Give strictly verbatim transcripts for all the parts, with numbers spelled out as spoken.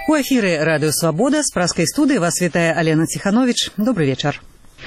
У эфире «Радио Свобода». С праской студии вас витая Алена Тиханович. Добрый вечер.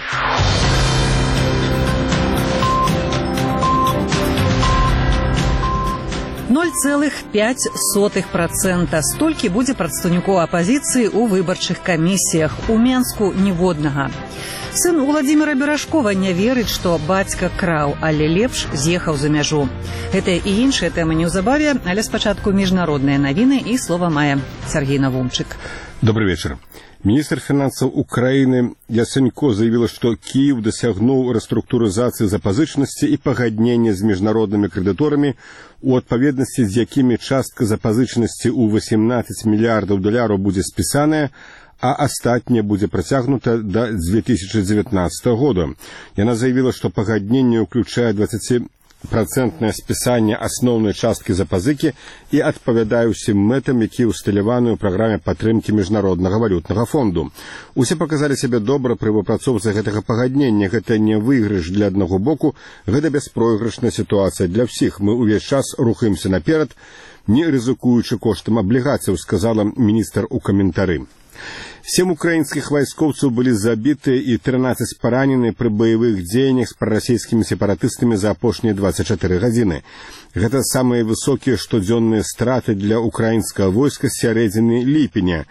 ноль целых пять сотых процента. Столькі будзе прадстаўнікоў апазіцыі ў выбарчых камісіях. У Менску ніводнага. Сын Владимира Беражкова не верыць, што бацька краў, але лепш з'ехаў за мяжу. Гэта і іншыя тэмы неўзабаве, але спачатку міжнародныя навіны і слова мае Сергей Навумчык. Добрый вечер. Министр финансов Украины Яценько заявила, что Киев досягнул реструктуризации запозычности и погоднения с международными кредиторами, у отповедности с якими частка запозычности у восемнадцать миллиардов долларов будет списанная, а остатняя будет протягнута до две тысячи девятнадцатого года. И она заявила, что погоднение включает двадцатипроцентное списание основной частки запозыки и адпавядае ўсім мэтам, якія ўсталяваны ў праграме падтрымкі міжнароднага валютнага фонду. Усе паказалі сябе добра пры выпрацоўцы гэтага пагаднення. Гэта не выйгрыш для аднаго боку, гэта бяспройгрышная сітуацыя для ўсіх. Мы ўвесь час рухаемся наперад, не рызыкуючы коштам аблігацыяў, сказала міністр у каментары. Сем украинских войскоўцаў были забиты и тринадцать паранены при боевых дзеяннях с прорасійскими сепаратыстами за апошнія двадцать четыре гадзіны. Гэта самые высокие штодзённые страты для украинского войска с сярэдзіны ліпеня.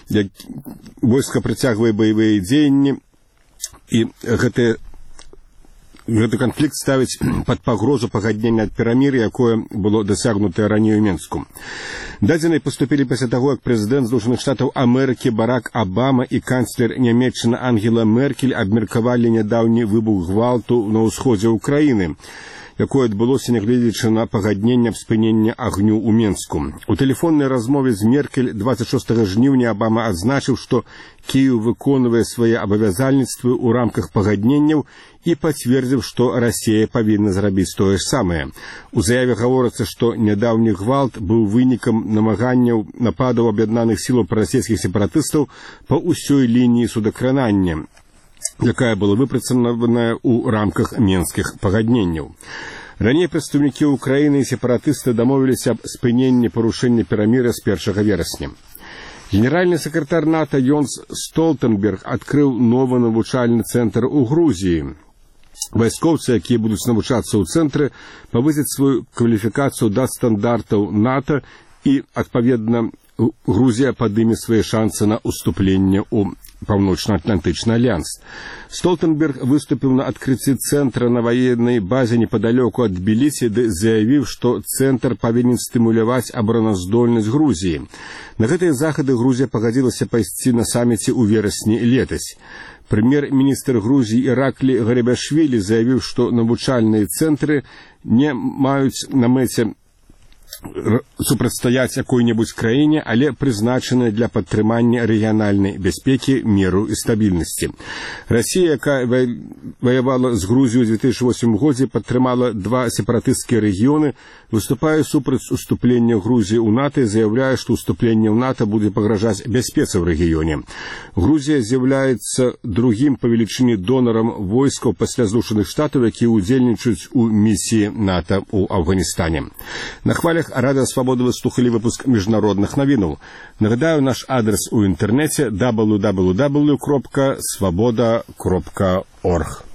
Войска працягвае боевые дзеянні, и гэта Гэты канфлікт ставіць пад пагрозу пагаднення ад перамір'я, якое было дасягнутае раней у Менску. Дадзеныя паступілі пасля таго, як прэзідэнт Злучаных Штатаў Амерыкі Барак Абама і канцлер Нямецчыны Ангела Меркель абмеркавалі нядаўні выбух гвалту на ўсходзе ўкраіны, якое адбылося, нягледзячы на пагадненне аб спыненні агню ў Менску. У тэлефоннай размове з Меркель двадцать шостага жніўня Абама адзначыў, што Киев выконвае свае абавязальніцтвы ў рамках пагадненняў і пацвердзіў, што Расія павінна зрабіць тое ж самае. У заяве гаворыцца, што нядаўні гвалт быў вынікам намаганняў нападаў аб'яднаных сілаў прарасійскіх сепаратыстаў па ўсёй лініі судакранання, якая была выпрацаваная ў рамках менскіх пагадненняў. Раней прадстаўнікі Украіны і сепаратысты дамовіліся аб спыненні парушэння перамір'я з першага верасня. Генеральный секретарь НАТО Йонс Столтенберг открыл новый навучальный центр у Грузии. Вайскоўцы, якія будуць навучацца ў цэнтры, павысяць сваю кваліфікацыю да стандартаў НАТО і, адпаведна, Грузія падыме свае шансы на уступленне ў Паўночна-Атлантычны альянс. Столтенберг выступил на открытии центра на военной базе неподалеку от Тбилиси, заявив, что центр повинен стимулировать обороноздольность Грузии. На гэтыя захады Грузия погодилась пайсці на саммите у верасні летась. Премьер-министр Грузии Іракли Гарибашвили заявил, что навучальные центры не маюць на мэце супрацьстаяць якой-небудзь краіне, але прызначаны для падтрымання рэгіянальнай бяспекі, міру і стабільнасці. Расія, якая ваявала з Грузіяй у две тысячи восьмым годзе, падтрымала два сепаратысцкія рэгіёны, выступае супраць уступлення Грузіі ў НАТО і заяўляе, што уступленне ў НАТО будзе пагражаць бяспецы ў рэгіёне. Грузія з'яўляецца другім па велічыні донарам войскаў пасля Злучаных Штатаў, якія ўдзельнічаюць у місіі НАТО ў Афганістане. На хвалях Радио Свобода вы слухали выпуск міжнародных навінаў. Нагадаю, наш адрес у інтэрнэце дабл ю дабл ю дабл ю крапка свобода крапка орг.